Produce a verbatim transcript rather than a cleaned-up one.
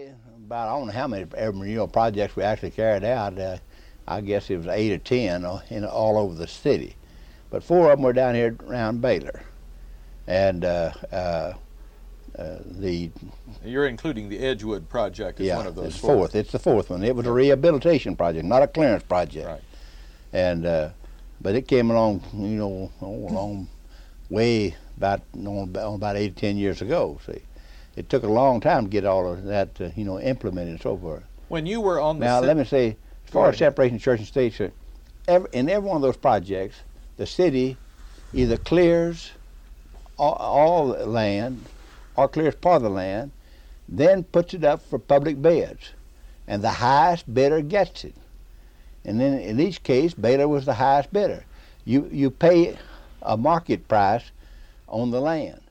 say about, I don't know how many urban renewal projects we actually carried out. Uh, I guess it was eight or ten in, all over the city. But four of them were down here around Baylor. And uh, uh, uh, the... You're including the Edgewood project as yeah, one of those it's four. fourth. It's the fourth one. It was a rehabilitation project, not a clearance project. Right. And, uh, but it came along, you know, oh, along way about, you know, about eight or ten years ago, see. It took a long time to get all of that, uh, you know, implemented and so forth. When you were on the... Now, let me say, as far as separation of church and state, uh, every, in every one of those projects, the city either clears all, all the land or clears part of the land, then puts it up for public bids. And the highest bidder gets it. And then in each case, Baylor was the highest bidder. You, you pay a market price on the land.